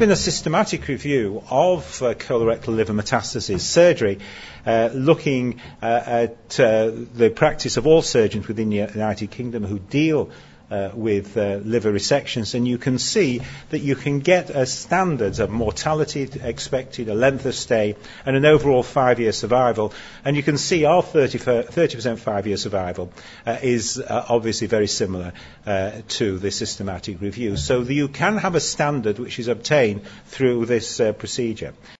been a systematic review of colorectal liver metastasis surgery, looking at the practice of all surgeons within the United Kingdom who deal with liver resections, and you can see that you can get standards of mortality expected, a length of stay, and an overall 5-year survival. And you can see our 30% 5-year survival is obviously very similar to the systematic review. So you can have a standard which is obtained through this procedure.